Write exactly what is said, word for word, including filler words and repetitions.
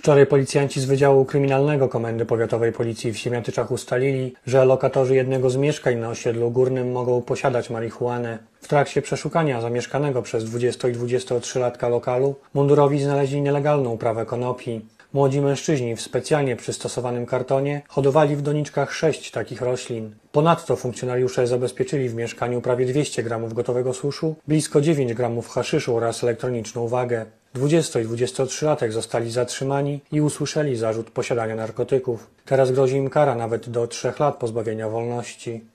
Wczoraj policjanci z Wydziału Kryminalnego Komendy Powiatowej Policji w Siemiatyczach ustalili, że lokatorzy jednego z mieszkań na osiedlu Górnym mogą posiadać marihuanę. W trakcie przeszukania zamieszkanego przez dwudziesto- i dwudziestotrzylatka lokalu mundurowi znaleźli nielegalną uprawę konopi. Młodzi mężczyźni w specjalnie przystosowanym kartonie hodowali w doniczkach sześć takich roślin. Ponadto funkcjonariusze zabezpieczyli w mieszkaniu prawie dwieście gramów gotowego suszu, blisko dziewięć gramów haszyszu oraz elektroniczną wagę. dwudziesto- i dwudziestotrzylatek zostali zatrzymani i usłyszeli zarzut posiadania narkotyków. Teraz grozi im kara nawet do trzech lat pozbawienia wolności.